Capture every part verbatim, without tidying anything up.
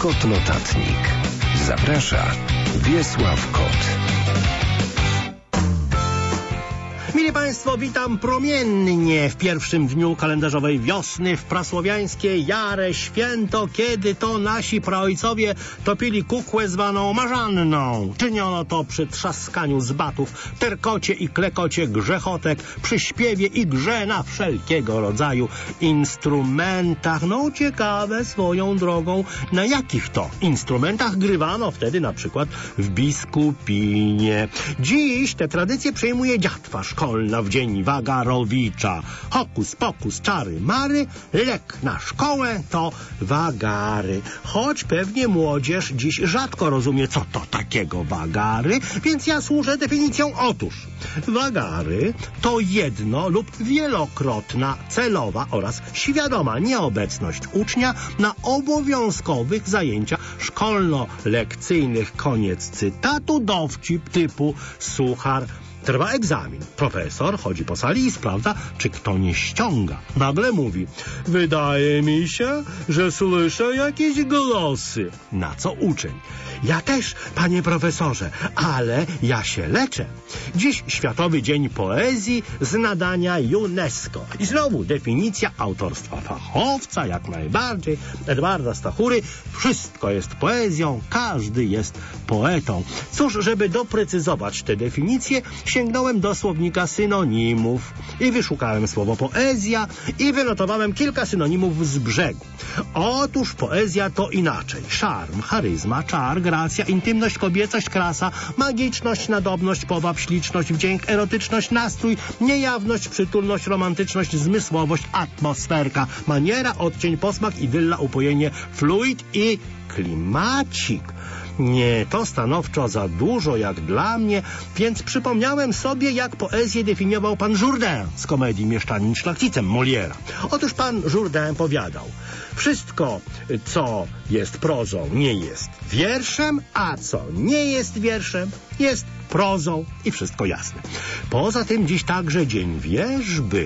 Kot Notatnik. Zaprasza Wiesław Kot. Mili Państwo, witam promiennie w pierwszym dniu kalendarzowej wiosny w prasłowiańskie Jare Święto, kiedy to nasi praojcowie topili kukłę zwaną marzanną. Czyniono to przy trzaskaniu z batów, terkocie i klekocie grzechotek, przy śpiewie i grze na wszelkiego rodzaju instrumentach. No ciekawe swoją drogą, na jakich to instrumentach grywano wtedy na przykład w Biskupinie. Dziś te tradycje przejmuje dziatwa szkolna w dzień Wagarowicza. Hokus pokus, czary mary, lek na szkołę to wagary. Choć pewnie młodzież dziś rzadko rozumie, co to takiego wagary, więc ja służę definicją. Otóż wagary to jedno lub wielokrotna celowa oraz świadoma nieobecność ucznia na obowiązkowych zajęciach szkolno-lekcyjnych. Koniec cytatu. Dowcip typu suchar. Trwa egzamin. Profesor chodzi po sali i sprawdza, czy kto nie ściąga. Nagle mówi: wydaje mi się, że słyszę jakieś głosy. Na co uczeń: ja też, panie profesorze, ale ja się leczę. Dziś Światowy Dzień Poezji z nadania UNESCO. I znowu definicja autorstwa fachowca, jak najbardziej, Edwarda Stachury. Wszystko jest poezją, każdy jest poetą. Cóż, żeby doprecyzować tę definicję, sięgnąłem do słownika synonimów i wyszukałem słowo poezja i wynotowałem kilka synonimów z brzegu. Otóż poezja to inaczej: szarm, charyzma, czar, gracja, intymność, kobiecość, krasa, magiczność, nadobność, powab, śliczność, wdzięk, erotyczność, nastrój, niejawność, przytulność, romantyczność, zmysłowość, atmosferka, maniera, odcień, posmak, idylla, upojenie, fluid i klimacik. Nie, to stanowczo za dużo jak dla mnie, więc przypomniałem sobie, jak poezję definiował pan Jourdain z komedii Mieszczanin szlachcicem Moliera. Otóż pan Jourdain powiadał: wszystko, co jest prozą, nie jest wierszem, a co nie jest wierszem, jest prozą i wszystko jasne. Poza tym dziś także dzień wierzby.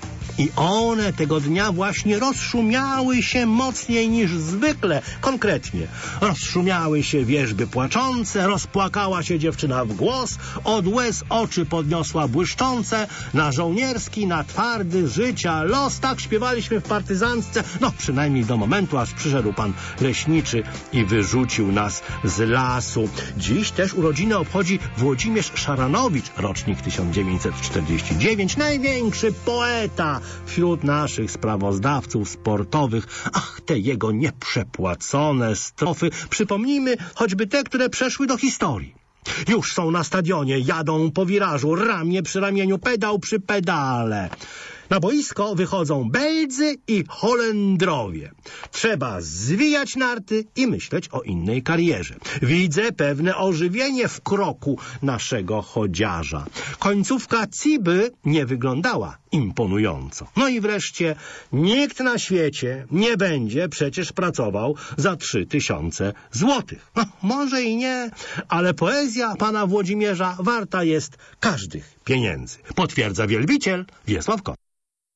I one tego dnia właśnie rozszumiały się mocniej niż zwykle. Konkretnie, rozszumiały się wierzby płaczące, rozpłakała się dziewczyna w głos, od łez oczy podniosła błyszczące, na żołnierski, na twardy życia los. Tak śpiewaliśmy w partyzantce, no przynajmniej do momentu, aż przyszedł pan leśniczy i wyrzucił nas z lasu. Dziś też urodziny obchodzi Włodzimierz Szaranowicz, rocznik tysiąc dziewięćset czterdziesty dziewiąty, największy poeta wśród naszych sprawozdawców sportowych. Ach, te jego nieprzepłacone strofy. Przypomnijmy choćby te, które przeszły do historii. Już są na stadionie, jadą po wirażu, ramię przy ramieniu, pedał przy pedale. Na boisko wychodzą Beldzy i Holendrowie. Trzeba zwijać narty i myśleć o innej karierze. Widzę pewne ożywienie w kroku naszego chodziarza. Końcówka Ciby nie wyglądała imponująco. No i wreszcie nikt na świecie nie będzie przecież pracował za trzy tysiące złotych. No, może i nie, ale poezja pana Włodzimierza warta jest każdych pieniędzy. Potwierdza wielbiciel Wiesław Kot.